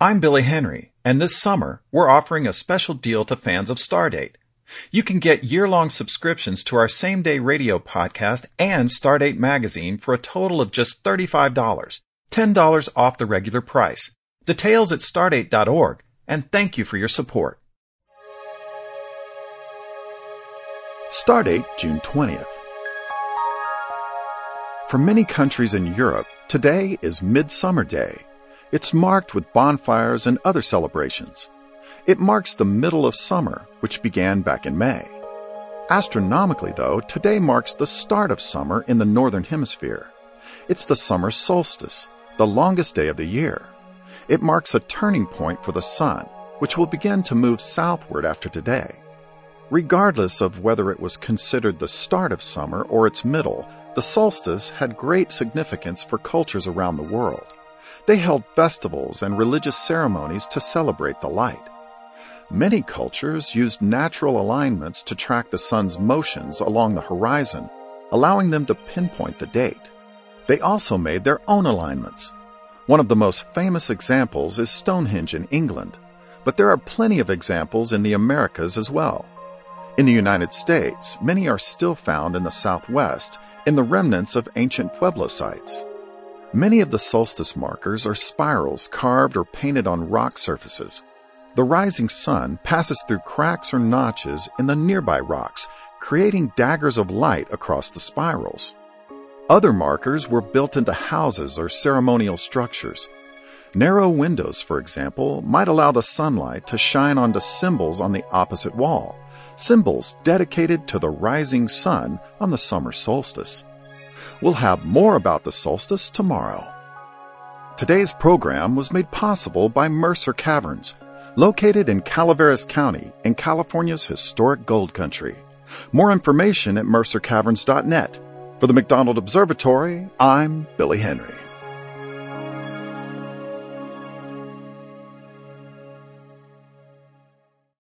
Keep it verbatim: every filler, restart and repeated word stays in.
I'm Billy Henry, and this summer we're offering a special deal to fans of Stardate. You can get year-long subscriptions to our same-day radio podcast and Stardate magazine for a total of just thirty-five dollars, ten dollars off the regular price. Details at stardate dot org, and thank you for your support. Stardate, June twentieth. For many countries in Europe, today is Midsummer Day. It's marked with bonfires and other celebrations. It marks the middle of summer, which began back in May. Astronomically, though, today marks the start of summer in the Northern Hemisphere. It's the summer solstice, the longest day of the year. It marks a turning point for the sun, which will begin to move southward after today. Regardless of whether it was considered the start of summer or its middle, the solstice had great significance for cultures around the world. They held festivals and religious ceremonies to celebrate the light. Many cultures used natural alignments to track the sun's motions along the horizon, allowing them to pinpoint the date. They also made their own alignments. One of the most famous examples is Stonehenge in England, but there are plenty of examples in the Americas as well. In the United States, many are still found in the Southwest, in the remnants of ancient Pueblo sites. Many of the solstice markers are spirals carved or painted on rock surfaces. The rising sun passes through cracks or notches in the nearby rocks, creating daggers of light across the spirals. Other markers were built into houses or ceremonial structures. Narrow windows, for example, might allow the sunlight to shine onto symbols on the opposite wall, symbols dedicated to the rising sun on the summer solstice. We'll have more about the solstice tomorrow. Today's program was made possible by Mercer Caverns, located in Calaveras County in California's historic gold country. More information at mercer caverns dot net. For the McDonald Observatory, I'm Billy Henry.